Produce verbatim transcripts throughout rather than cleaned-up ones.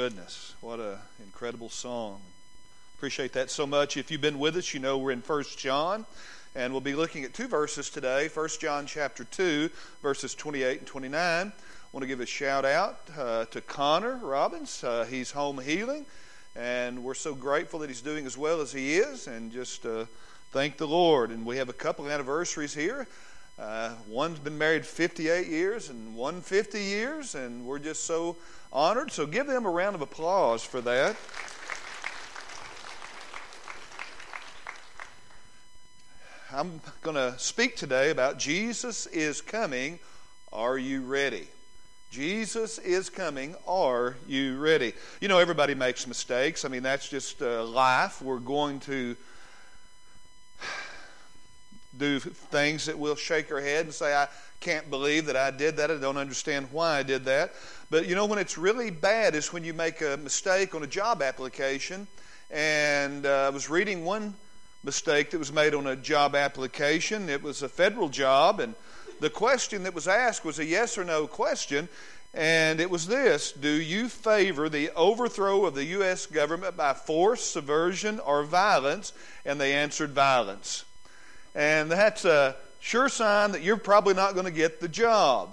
goodness, what an incredible song. Appreciate that so much. If you've been with us, you know we're in First John, and we'll be looking at two verses today. First John chapter two, verses twenty-eight and twenty-nine. I want to give a shout out uh, to Connor Robbins. Uh, he's home healing, and we're so grateful that he's doing as well as he is, and just uh, thank the Lord. And we have a couple of anniversaries here. Uh, one's been married fifty-eight years and one fifty years, and we're just so honored. So give them a round of applause for that. I'm going to speak today about Jesus is coming. Are you ready? Jesus is coming. Are you ready? You know, everybody makes mistakes. I mean, that's just uh, life. We're going to do things that we'll shake our head and say, I can't believe that I did that. I don't understand why I did that. But you know, when it's really bad is when you make a mistake on a job application. And uh, I was reading one mistake that was made on a job application. It was a federal job, and the question that was asked was a yes or no question. And it was this: do you favor the overthrow of the U S government by force, subversion, or violence? And they answered violence. And that's a sure sign that you're probably not going to get the job.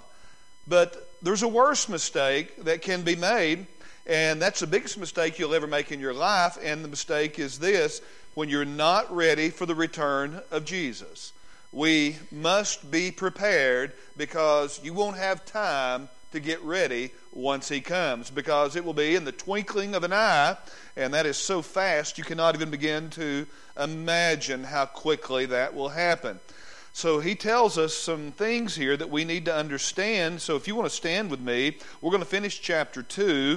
But there's a worse mistake that can be made, and that's the biggest mistake you'll ever make in your life. And the mistake is this: when you're not ready for the return of Jesus. We must be prepared, because you won't have time to get ready once He comes, because it will be in the twinkling of an eye, and that is so fast you cannot even begin to imagine how quickly that will happen. So he tells us some things here that we need to understand. So if you want to stand with me, we're going to finish chapter two,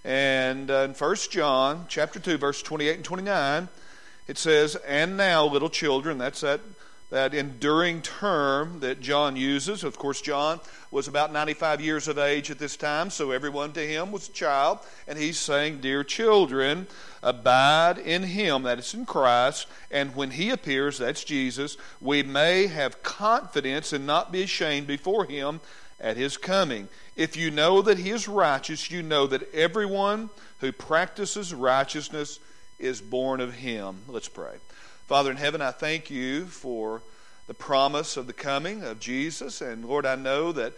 and uh, in First John chapter two, verse twenty-eight and twenty-nine, it says, "And now, little children," that's that that enduring term that John uses. Of course, John was about ninety-five years of age at this time, so everyone to him was a child. And he's saying, "Dear children, abide in Him," that is in Christ, "and when He appears," that's Jesus, "we may have confidence and not be ashamed before Him at His coming. If you know that He is righteous, you know that everyone who practices righteousness is born of Him." Let's pray. Father in heaven, I thank You for the promise of the coming of Jesus. And Lord, I know that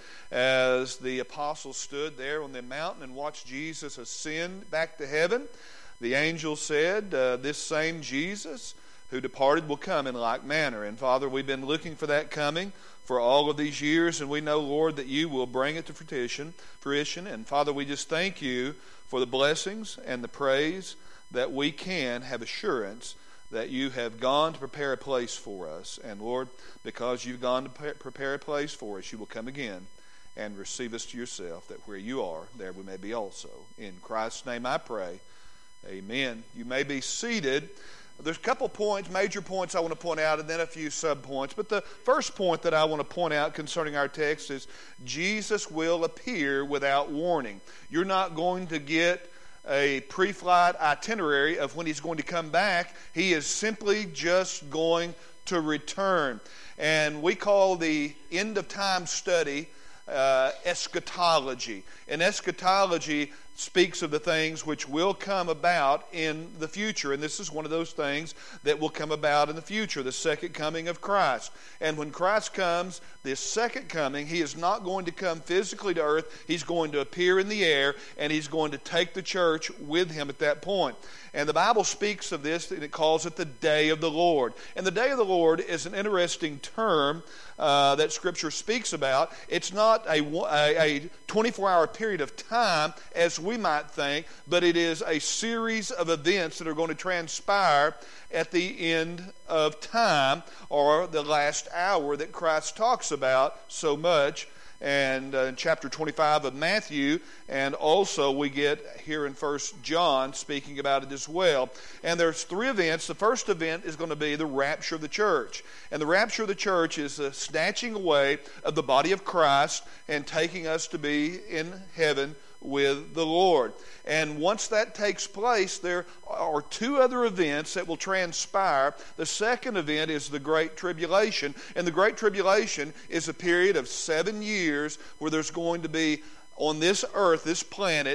as the apostles stood there on the mountain and watched Jesus ascend back to heaven, the angel said, uh, this same Jesus who departed will come in like manner. And Father, we've been looking for that coming for all of these years, and we know, Lord, that You will bring it to fruition. fruition. And Father, we just thank You for the blessings and the praise that we can have assurance that You have gone to prepare a place for us. And Lord, because You've gone to prepare a place for us, You will come again and receive us to Yourself, that where You are, there we may be also. In Christ's name I pray. Amen. You may be seated. There's a couple points, major points I want to point out, and then a few sub-points. But the first point that I want to point out concerning our text is Jesus will appear without warning. You're not going to get a pre-flight itinerary of when He's going to come back. He is simply just going to return. And we call the end-of-time study uh, eschatology. And eschatology speaks of the things which will come about in the future. And this is one of those things that will come about in the future, the second coming of Christ. And when Christ comes, this second coming, He is not going to come physically to earth. He's going to appear in the air, and He's going to take the church with Him at that point. And the Bible speaks of this, and it calls it the day of the Lord. And the day of the Lord is an interesting term uh, that Scripture speaks about. It's not a, a, a twenty-four hour period of time as we might think, but it is a series of events that are going to transpire at the end of time, or the last hour that Christ talks about so much. And uh, in chapter twenty-five of Matthew, and also we get here in First John speaking about it as well. And there's three events. The first event is going to be the rapture of the church. And the rapture of the church is the snatching away of the body of Christ and taking us to be in heaven with the Lord. And once that takes place, there are two other events that will transpire. The second event is the Great Tribulation. And the Great Tribulation is a period of seven years where there's going to be on this earth, this planet,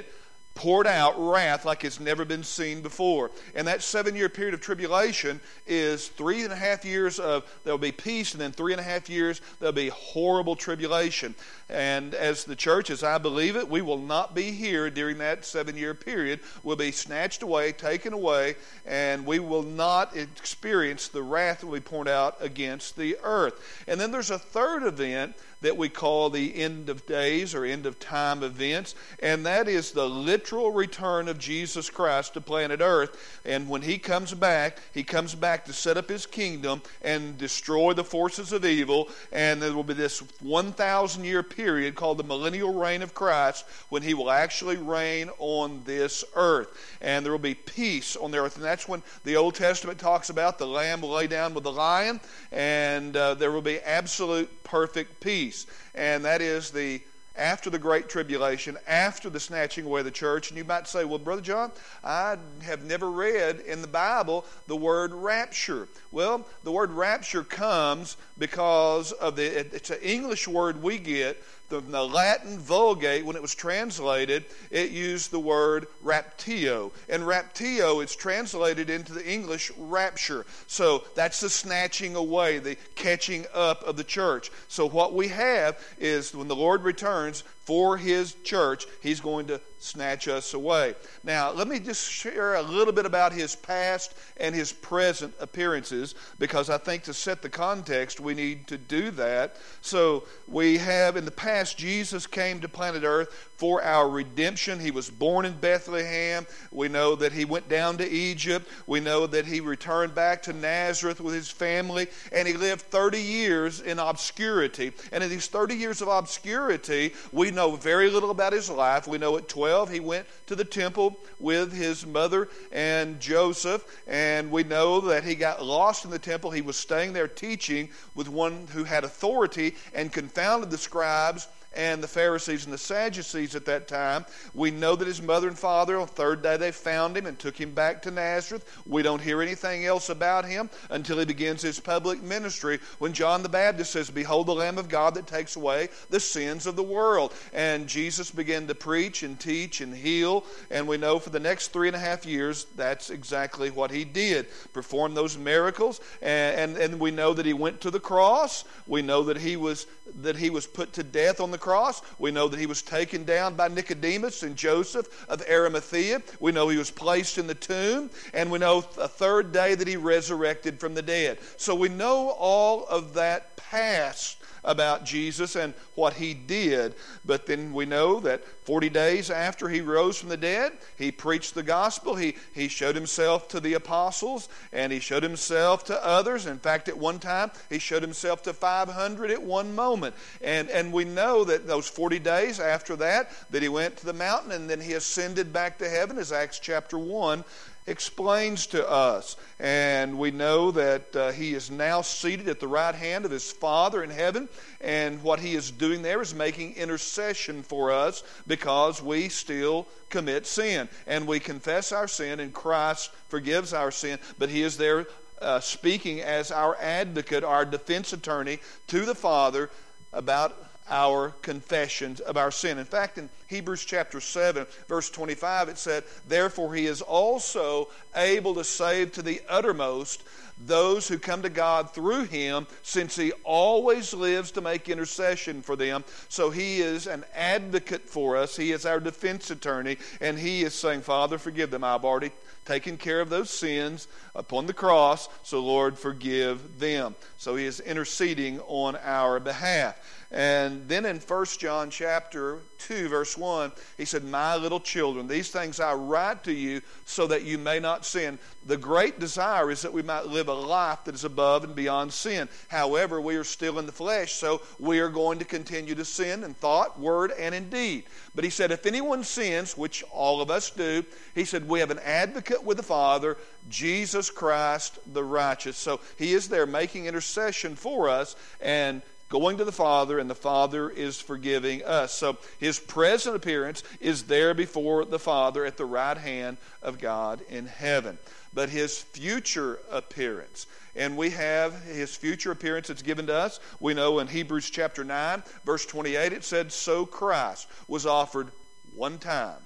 poured out wrath like it's never been seen before. And that seven-year period of tribulation is three and a half years of, there'll be peace, and then three and a half years, there'll be horrible tribulation. And as the church, as I believe it, we will not be here during that seven-year period. We'll be snatched away, taken away, and we will not experience the wrath that will be poured out against the earth. And then there's a third event that we call the end of days or end of time events, and that is the literal return of Jesus Christ to planet Earth. And when he comes back, he comes back to set up his kingdom and destroy the forces of evil, and there will be this one thousand year period called the millennial reign of Christ when he will actually reign on this earth. And there will be peace on the earth, and that's when the Old Testament talks about the lamb will lay down with the lion, and uh, there will be absolute perfect peace. And that is the after the Great Tribulation, after the snatching away of the church. And you might say, well, Brother John, I have never read in the Bible the word rapture. Well, the word rapture comes because of the, it's an English word we get. The, the Latin Vulgate, when it was translated, it used the word raptio. And raptio is translated into the English rapture. So that's the snatching away, the catching up of the church. So what we have is when the Lord returns for his church, he's going to snatch us away. Now, let me just share a little bit about his past and his present appearances, because I think to set the context, we need to do that. So we have in the past, Jesus came to planet Earth for our redemption. He was born in Bethlehem. We know that he went down to Egypt. We know that he returned back to Nazareth with his family, and he lived thirty years in obscurity. And in these thirty years of obscurity, we know very little about his life. We know at twelve he went to the temple with his mother and Joseph, and we know that he got lost in the temple. He was staying there teaching with one who had authority and confounded the scribes and the Pharisees and the Sadducees at that time. We know that his mother and father, on the third day, they found him and took him back to Nazareth. We don't hear anything else about him until he begins his public ministry, when John the Baptist says, "Behold the Lamb of God that takes away the sins of the world." And Jesus began to preach and teach and heal, and we know for the next three and a half years, that's exactly what he did. Performed those miracles, and, and, and we know that he went to the cross. We know that he was that he was put to death on the cross. We know that he was taken down by Nicodemus and Joseph of Arimathea. We know he was placed in the tomb, and we know a third day that he resurrected from the dead. So we know all of that past about Jesus and what he did. But then we know that forty days after he rose from the dead, he preached the gospel. He, he showed himself to the apostles, and he showed himself to others. In fact, at one time, he showed himself to five hundred at one moment. And, and we know that those forty days after that, that he went to the mountain, and then he ascended back to heaven, as Acts chapter one explains to us. And we know that uh, he is now seated at the right hand of his Father in heaven, and what he is doing there is making intercession for us, because we still commit sin, and we confess our sin, and Christ forgives our sin, but he is there uh, speaking as our advocate, our defense attorney to the Father about our confessions of our sin. In fact, in Hebrews chapter seven, verse twenty-five, it said, "Therefore he is also able to save to the uttermost those who come to God through him, since he always lives to make intercession for them." So he is an advocate for us. He is our defense attorney, and he is saying, "Father, forgive them. I've already taken care of those sins upon the cross, so Lord, forgive them." So he is interceding on our behalf. And then in First John chapter two, verse one, he said, "My little children, these things I write to you so that you may not sin." The great desire is that we might live a life that is above and beyond sin. However, we are still in the flesh, so we are going to continue to sin in thought, word, and in deed. But he said, if anyone sins, which all of us do, he said, we have an advocate with the Father, Jesus Christ the righteous. So he is there making intercession for us and going to the Father, and the Father is forgiving us. So his present appearance is there before the Father at the right hand of God in heaven. But his future appearance, and we have his future appearance that's given to us. We know in Hebrews chapter nine, verse twenty-eight, it said, "So Christ was offered one time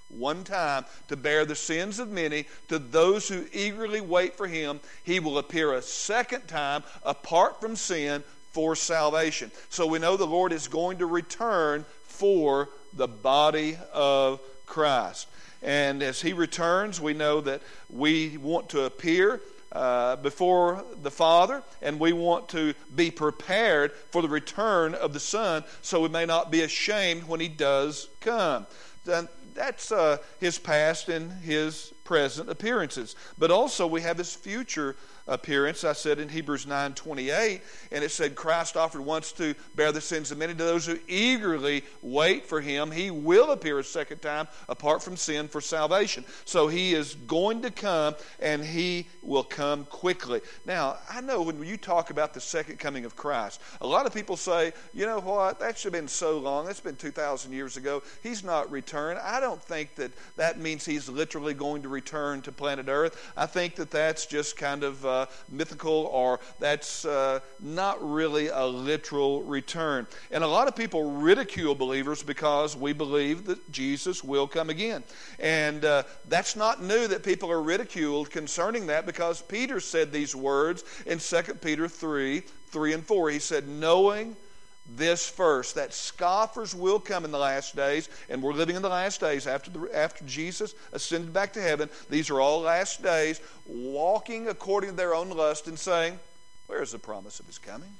one time to bear the sins of many. To those who eagerly wait for him, he will appear a second time apart from sin for salvation. So we know the Lord is going to return for the body of Christ. And as he returns, we know that we want to appear uh, before the Father, and we want to be prepared for the return of the Son, so we may not be ashamed when he does come. Then that's uh, his past and his present appearances. But also we have his future appearance. I said in Hebrews nine twenty-eight, and it said Christ offered once to bear the sins of many. To those who eagerly wait for him, he will appear a second time apart from sin for salvation. So he is going to come, and he will come quickly. Now, I know when you talk about the second coming of Christ, a lot of people say, you know what, that should have been so long. That's been two thousand years ago. He's not returned. I don't think that that means he's literally going to return to planet Earth. I think that that's just kind of uh, mythical, or that's uh, not really a literal return. And a lot of people ridicule believers because we believe that Jesus will come again. And uh, that's not new that people are ridiculed concerning that, because Peter said these words in Second Peter three, three and four. He said, knowing this first, that scoffers will come in the last days, and we're living in the last days after the, after Jesus ascended back to heaven. These are all last days, walking according to their own lust and saying, where is the promise of his coming?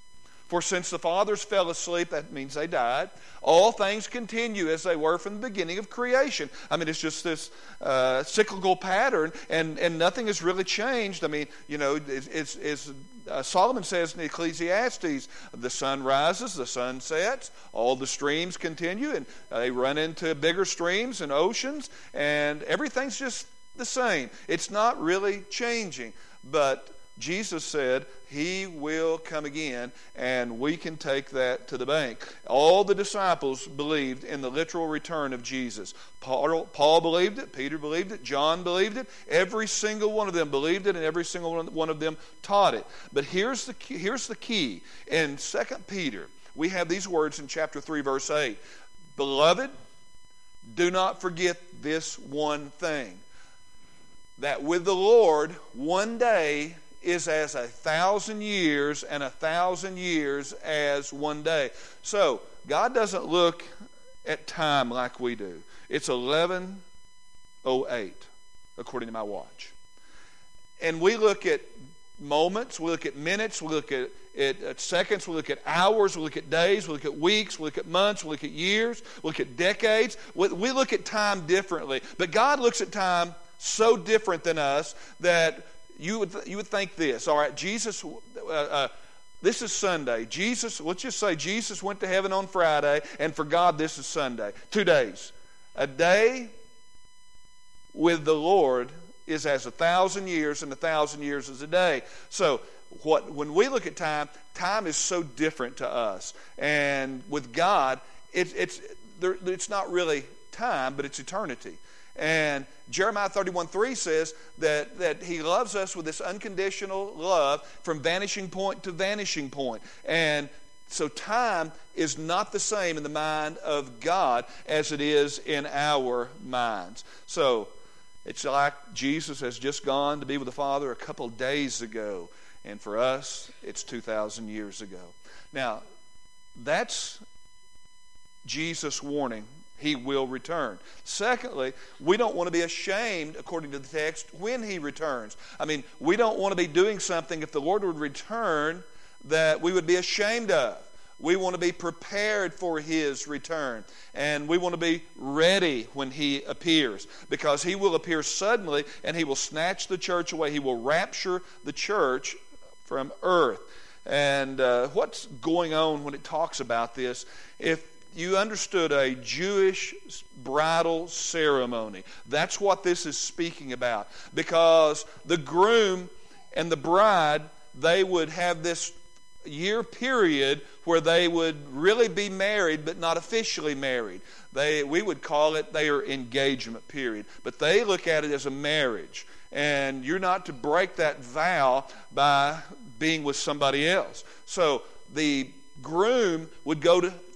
For since the fathers fell asleep, that means they died, all things continue as they were from the beginning of creation. I mean, it's just this uh, cyclical pattern, and, and nothing has really changed. I mean, you know, it's, it's, it's uh, Solomon says in Ecclesiastes, the sun rises, the sun sets, all the streams continue, and uh, they run into bigger streams and oceans, and everything's just the same. It's not really changing, but Jesus said he will come again, and we can take that to the bank. All the disciples believed in the literal return of Jesus. Paul, Paul believed it, Peter believed it, John believed it. Every single one of them believed it, and every single one of them taught it. But here's the key, here's the key. In Second Peter, we have these words in chapter three, verse eight. Beloved, do not forget this one thing, that with the Lord one day is as a thousand years, and a thousand years as one day. So, God doesn't look at time like we do. It's eleven oh eight, according to my watch. And we look at moments, we look at minutes, we look at, at, at seconds, we look at hours, we look at days, we look at weeks, we look at months, we look at years, we look at decades. We, we look at time differently. But God looks at time so different than us that You would, you would think this, all right, Jesus, uh, uh, this is Sunday. Jesus, let's just say Jesus went to heaven on Friday, and for God this is Sunday. Two days. A day with the Lord is as a thousand years, and a thousand years is a day. So what when we look at time, time is so different to us. And with God, it, it's, there, it's not really time, but it's eternity. And Jeremiah thirty-one three says that, that he loves us with this unconditional love from vanishing point to vanishing point. And so time is not the same in the mind of God as it is in our minds. So it's like Jesus has just gone to be with the Father a couple of days ago. And for us, it's two thousand years ago. Now, that's Jesus' warning. He will return. Secondly, we don't want to be ashamed, according to the text, when he returns. I mean, we don't want to be doing something, if the Lord would return, that we would be ashamed of. We want to be prepared for his return. And we want to be ready when he appears, because he will appear suddenly, and he will snatch the church away. He will rapture the church from earth. And uh, what's going on when it talks about this? If you understood a Jewish bridal ceremony, that's what this is speaking about. Because the groom and the bride, they would have this year period where they would really be married, but not officially married. They, we would call it their engagement period. But they look at it as a marriage. And you're not to break that vow by being with somebody else. So the groom would go to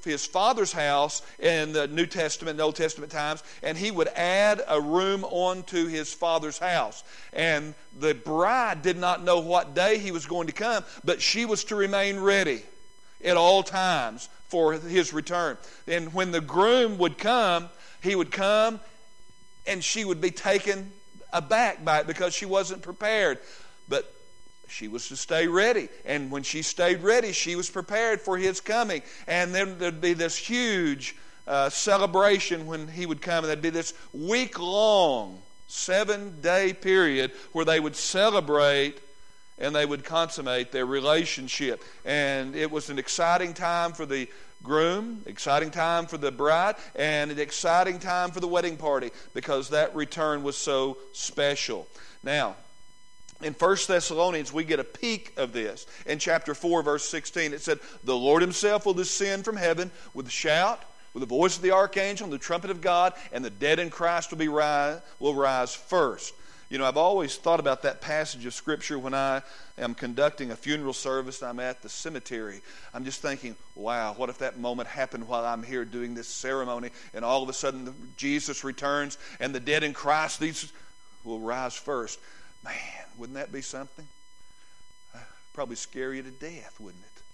his father's house in the New Testament and Old Testament times, and he would add a room onto his father's house. And the bride did not know what day he was going to come, but she was to remain ready at all times for his return. And when the groom would come, he would come and she would be taken aback by it because she wasn't prepared. But she was to stay ready. And when she stayed ready, she was prepared for his coming. And then there'd be this huge uh, celebration when he would come. And there'd be this week-long, seven-day period where they would celebrate and they would consummate their relationship. And it was an exciting time for the groom, exciting time for the bride, and an exciting time for the wedding party because that return was so special. Now, in First Thessalonians, we get a peek of this. In chapter four, verse sixteen, it said, "The Lord himself will descend from heaven with a shout, with the voice of the archangel, and the trumpet of God, and the dead in Christ will be rise, will rise first." You know, I've always thought about that passage of Scripture when I am conducting a funeral service and I'm at the cemetery. I'm just thinking, wow, what if that moment happened while I'm here doing this ceremony and all of a sudden Jesus returns and the dead in Christ, these will rise first. Man, wouldn't that be something? Probably scare you to death, wouldn't it?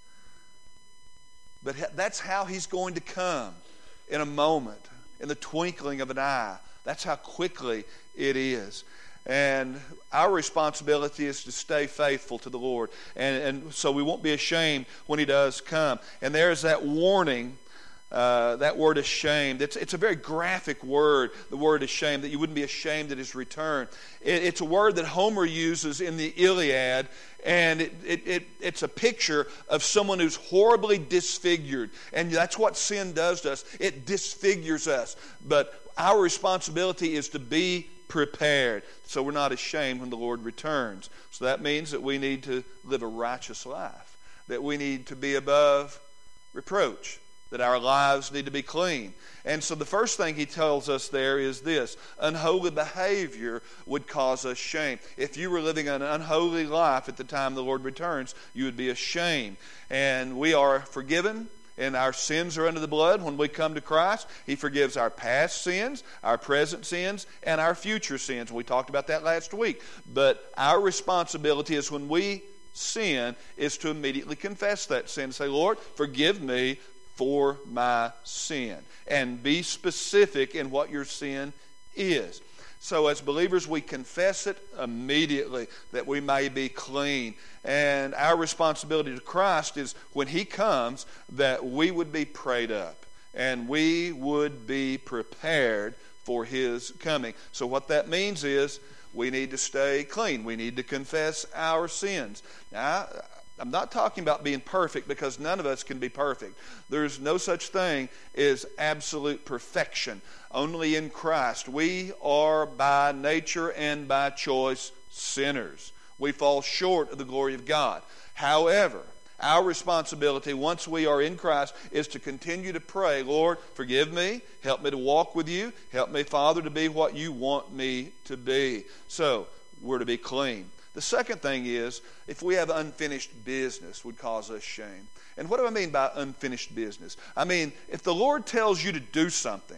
But that's how he's going to come in a moment, in the twinkling of an eye. That's how quickly it is. And our responsibility is to stay faithful to the Lord. And, and so we won't be ashamed when he does come. And there's that warning, uh, that word ashamed. It's, it's a very graphic word, the word ashamed, that you wouldn't be ashamed at his return. It, it's a word that Homer uses in the Iliad, and it, it, it, it's a picture of someone who's horribly disfigured. And that's what sin does to us. It disfigures us. But our responsibility is to be prepared, so we're not ashamed when the Lord returns. So that means that we need to live a righteous life, that we need to be above reproach, that our lives need to be clean. And so the first thing he tells us there is this: unholy behavior would cause us shame. If you were living an unholy life at the time the Lord returns, you would be ashamed. And we are forgiven, and our sins are under the blood when we come to Christ. He forgives our past sins, our present sins, and our future sins. We talked about that last week. But our responsibility is when we sin is to immediately confess that sin and say, "Lord, forgive me for my sin." And be specific in what your sin is. So as believers, we confess it immediately that we may be clean. And our responsibility to Christ is when he comes that we would be prayed up and we would be prepared for his coming. So what that means is we need to stay clean. We need to confess our sins. Now, I'm not talking about being perfect because none of us can be perfect. There's no such thing as absolute perfection. Only in Christ. We are by nature and by choice sinners. We fall short of the glory of God. However, our responsibility once we are in Christ is to continue to pray, "Lord, forgive me, help me to walk with you, help me, Father, to be what you want me to be." So, we're to be clean. The second thing is, if we have unfinished business, would cause us shame. And what do I mean by unfinished business? I mean, if the Lord tells you to do something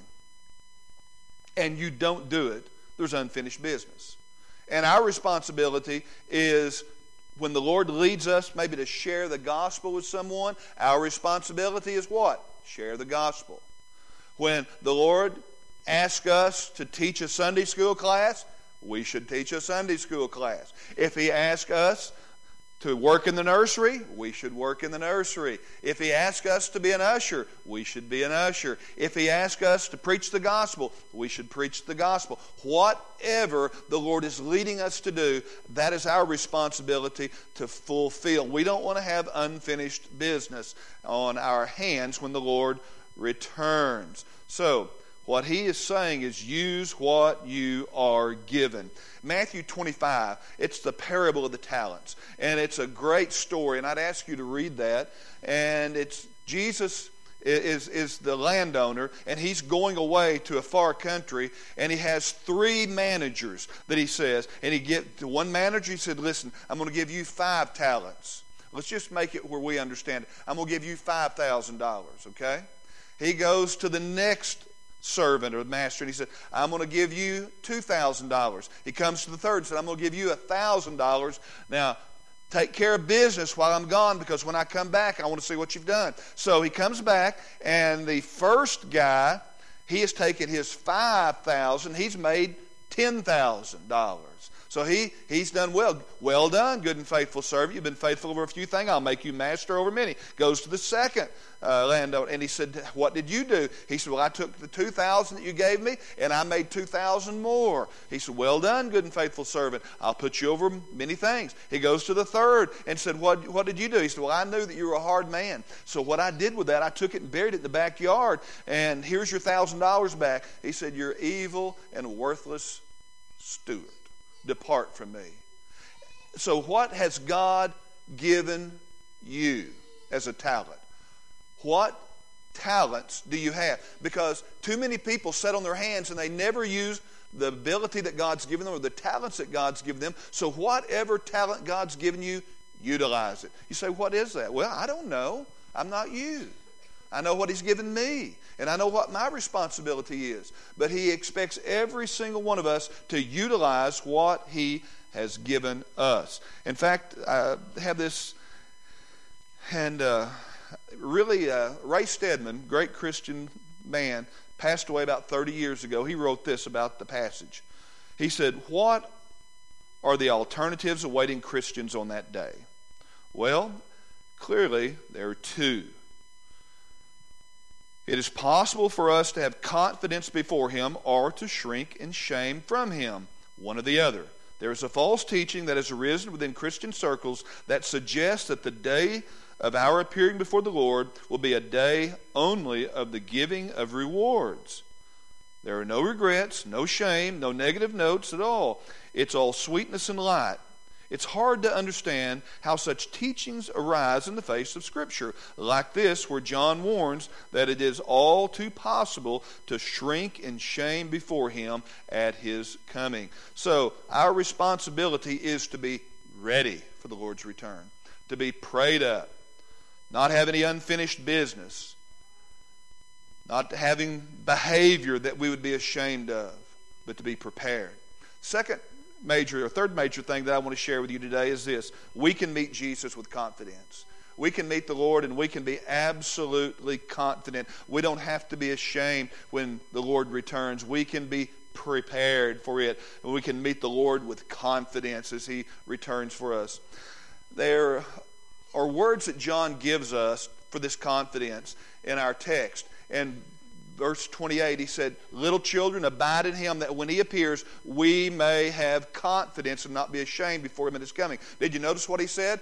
and you don't do it, there's unfinished business. And our responsibility is when the Lord leads us maybe to share the gospel with someone, our responsibility is what? Share the gospel. When the Lord asks us to teach a Sunday school class, we should teach a Sunday school class. If he asks us to work in the nursery, we should work in the nursery. If he asks us to be an usher, we should be an usher. If he asks us to preach the gospel, we should preach the gospel. Whatever the Lord is leading us to do, that is our responsibility to fulfill. We don't want to have unfinished business on our hands when the Lord returns. So, what he is saying is use what you are given. Matthew twenty-five, it's the parable of the talents. And it's a great story, and I'd ask you to read that. And it's Jesus is, is the landowner, and he's going away to a far country, and he has three managers that he says. And he get to one manager, he said, "Listen, I'm going to give you five talents. Let's just make it where we understand it. I'm going to give you five thousand dollars, okay? He goes to the next servant or master, and he said, I'm going to give you two thousand dollars. He comes to the third and said, I'm going to give you one thousand dollars. Now, take care of business while I'm gone, because when I come back, I want to see what you've done. So he comes back, and the first guy, he has taken his five thousand dollars. He's made ten thousand dollars. So he, he's done well. Well done, good and faithful servant. You've been faithful over a few things. I'll make you master over many. Goes to the second uh, landowner, and he said, what did you do? He said, well, I took the two thousand dollars that you gave me, and I made two thousand dollars more. He said, well done, good and faithful servant. I'll put you over many things. He goes to the third and said, what, what did you do? He said, well, I knew that you were a hard man. So what I did with that, I took it and buried it in the backyard, and here's your one thousand dollars back. He said, you're evil and worthless steward. Depart from me. So what has God given you as a talent? What talents do you have? Because too many people sit on their hands and they never use the ability that God's given them or the talents that God's given them. So whatever talent God's given you, utilize it. You say, what is that? Well, I don't know. I'm not you. I know what He's given me, and I know what my responsibility is. But He expects every single one of us to utilize what He has given us. In fact, I have this, and uh, really, uh, Ray Stedman, great Christian man, passed away about thirty years ago. He wrote this about the passage. He said, what are the alternatives awaiting Christians on that day? Well, clearly, there are two. It is possible for us to have confidence before Him or to shrink in shame from Him, one or the other. There is a false teaching that has arisen within Christian circles that suggests that the day of our appearing before the Lord will be a day only of the giving of rewards. There are no regrets, no shame, no negative notes at all. It's all sweetness and light. It's hard to understand how such teachings arise in the face of Scripture, like this, where John warns that it is all too possible to shrink in shame before Him at His coming. So our responsibility is to be ready for the Lord's return, to be prayed up, not have any unfinished business, not having behavior that we would be ashamed of, but to be prepared. Second major or third major thing that I want to share with you today is this. We can meet Jesus with confidence. We can meet the Lord and we can be absolutely confident. We don't have to be ashamed when the Lord returns. We can be prepared for it. And we can meet the Lord with confidence as He returns for us. There are words that John gives us for this confidence in our text. And verse twenty-eight, he said, little children, abide in Him, that when He appears, we may have confidence and not be ashamed before Him at His coming. Did you notice what he said?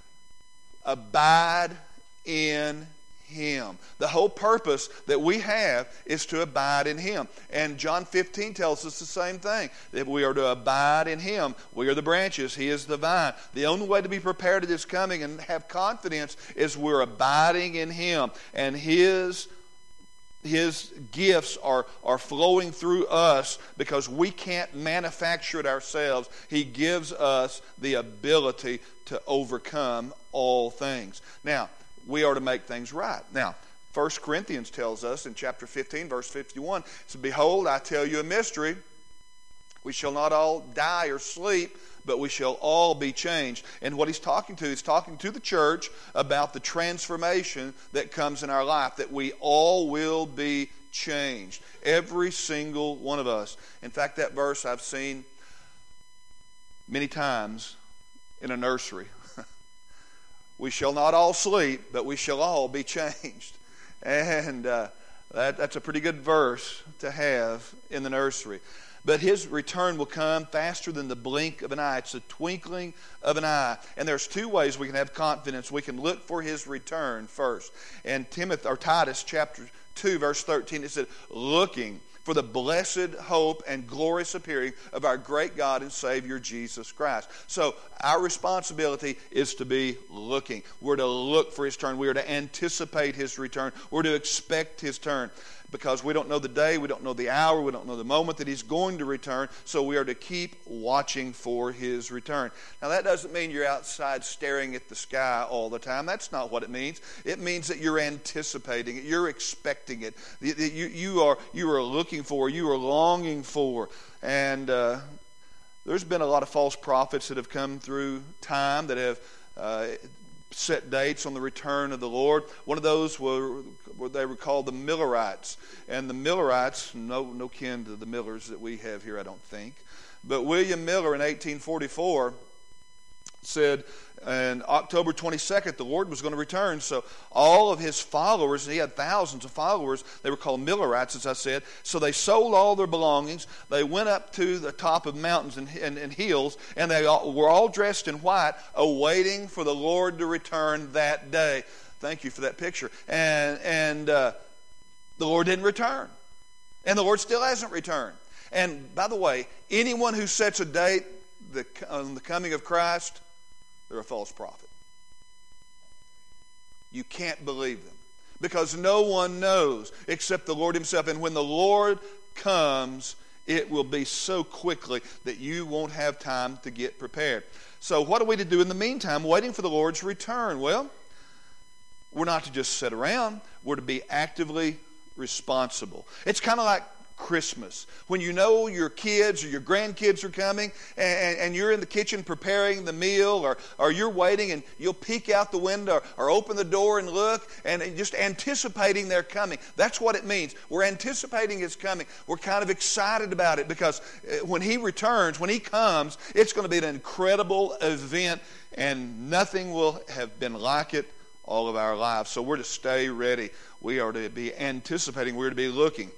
Abide in Him. The whole purpose that we have is to abide in Him. And John fifteen tells us the same thing, that we are to abide in Him. We are the branches, He is the vine. The only way to be prepared at His coming and have confidence is we're abiding in Him. And His His gifts are, are flowing through us because we can't manufacture it ourselves. He gives us the ability to overcome all things. Now, we are to make things right. Now, First Corinthians tells us in chapter fifteen, verse fifty-one, it says, behold, I tell you a mystery. We shall not all die or sleep, but we shall all be changed. And what he's talking to, he's talking to the church about the transformation that comes in our life, that we all will be changed. Every single one of us. In fact, that verse I've seen many times in a nursery. We shall not all sleep, but we shall all be changed. And uh, that, that's a pretty good verse to have in the nursery. But His return will come faster than the blink of an eye. It's the twinkling of an eye. And there's two ways we can have confidence. We can look for His return first. And Timothy or Titus chapter two, verse thirteen, it said, looking for the blessed hope and glorious appearing of our great God and Savior Jesus Christ. So our responsibility is to be looking. We're to look for His return. We are to anticipate His return. We're to expect His turn. because we don't know the day, we don't know the hour, we don't know the moment that He's going to return, so we are to keep watching for His return. Now, that doesn't mean you're outside staring at the sky all the time. That's not what it means. It means that you're anticipating it, you're expecting it, you, you, are, you are looking for, you are longing for. And uh, there's been a lot of false prophets that have come through time that have uh, set dates on the return of the Lord. One of those were, were they were called the Millerites. And the Millerites, no, no kin to the Millers that we have here, I don't think. But William Miller in eighteen forty-four said on October twenty-second the Lord was going to return. So all of his followers, and he had thousands of followers, they were called Millerites, as I said. So they sold all their belongings. They went up to the top of mountains and, and, and hills, and they all, were all dressed in white, awaiting for the Lord to return that day. Thank you for that picture. And, and uh, the Lord didn't return. And the Lord still hasn't returned. And by the way, anyone who sets a date the, on the coming of Christ, they're a false prophet. You can't believe them because no one knows except the Lord Himself. And when the Lord comes, it will be so quickly that you won't have time to get prepared. So what are we to do in the meantime, waiting for the Lord's return? Well, we're not to just sit around. We're to be actively responsible. It's kind of like Christmas. When you know your kids or your grandkids are coming and, and you're in the kitchen preparing the meal, or, or you're waiting and you'll peek out the window or, or open the door and look and just anticipating their coming. That's what it means. We're anticipating His coming. We're kind of excited about it because when He returns, when He comes, it's going to be an incredible event and nothing will have been like it all of our lives. So we're to stay ready. We are to be anticipating. We're to be looking.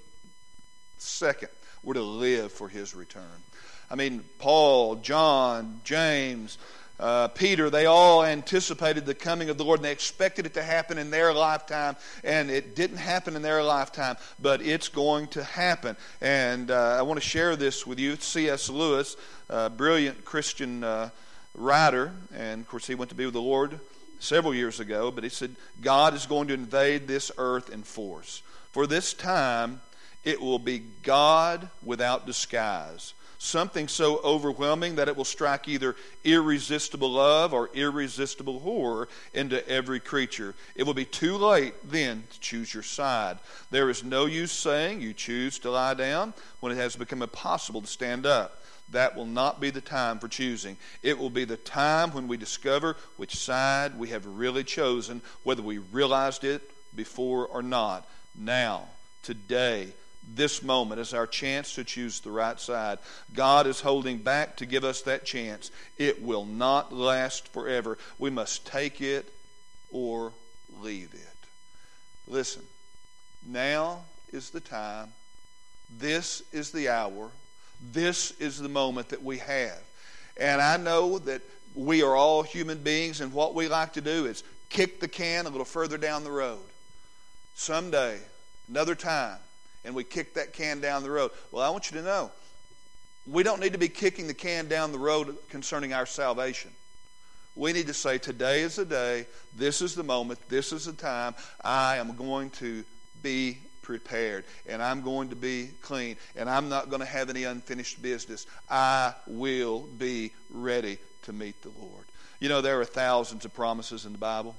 Second, we're to live for His return. I mean, Paul, John, James, uh, Peter, they all anticipated the coming of the Lord, and they expected it to happen in their lifetime, and it didn't happen in their lifetime, but it's going to happen. And uh, I want to share this with you. C S Lewis, a brilliant Christian uh, writer, and of course he went to be with the Lord several years ago, but he said, God is going to invade this earth in force. For this time, it will be God without disguise. Something so overwhelming that it will strike either irresistible love or irresistible horror into every creature. It will be too late then to choose your side. There is no use saying you choose to lie down when it has become impossible to stand up. That will not be the time for choosing. It will be the time when we discover which side we have really chosen, whether we realized it before or not. Now, today, this moment is our chance to choose the right side. God is holding back to give us that chance. It will not last forever. We must take it or leave it. Listen, now is the time. This is the hour. This is the moment that we have. And I know that we are all human beings, and what we like to do is kick the can a little further down the road. Someday, another time, and we kick that can down the road. Well, I want you to know, we don't need to be kicking the can down the road concerning our salvation. We need to say, today is the day, this is the moment, this is the time, I am going to be prepared, and I'm going to be clean, and I'm not going to have any unfinished business. I will be ready to meet the Lord. You know, there are thousands of promises in the Bible.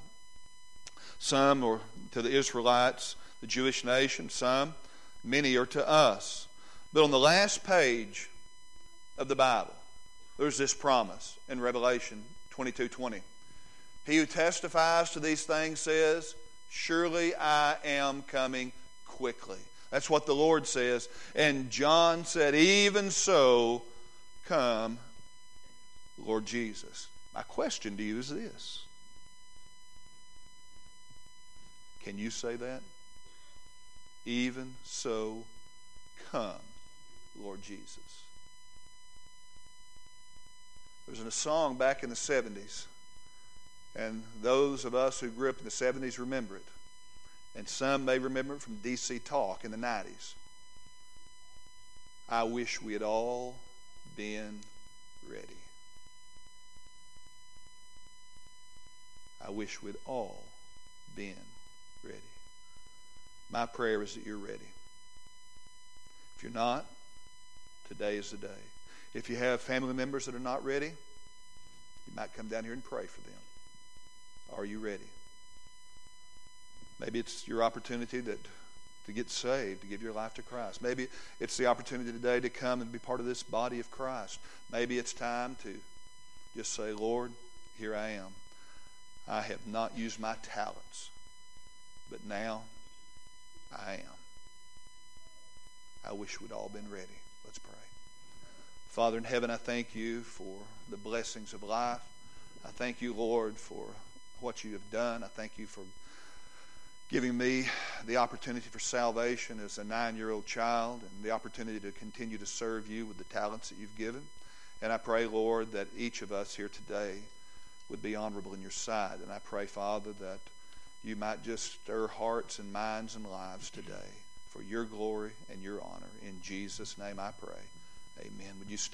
Some are to the Israelites, the Jewish nation, some many are to us. But on the last page of the Bible, there's this promise in Revelation twenty-two twenty. He who testifies to these things says, surely I am coming quickly. That's what the Lord says. And John said, even so, come, Lord Jesus. My question to you is this. Can you say that? Even so, come, Lord Jesus. There was a song back in the seventies, and those of us who grew up in the seventies remember it. And some may remember it from D C Talk in the nineties. I wish we had all been ready. I wish we'd all been ready. My prayer is that you're ready. If you're not, today is the day. If you have family members that are not ready, you might come down here and pray for them. Are you ready? Maybe it's your opportunity that to get saved, to give your life to Christ. Maybe it's the opportunity today to come and be part of this body of Christ. Maybe it's time to just say, Lord, here I am. I have not used my talents, but now I am. I wish we'd all been ready. Let's pray. Father in heaven, I thank you for the blessings of life. I thank you, Lord, for what you have done. I thank you for giving me the opportunity for salvation as a nine-year-old child and the opportunity to continue to serve you with the talents that you've given. And I pray, Lord, that each of us here today would be honorable in your sight. And I pray, Father, that you might just stir hearts and minds and lives today for your glory and your honor. In Jesus' name I pray. Amen. Would you stand?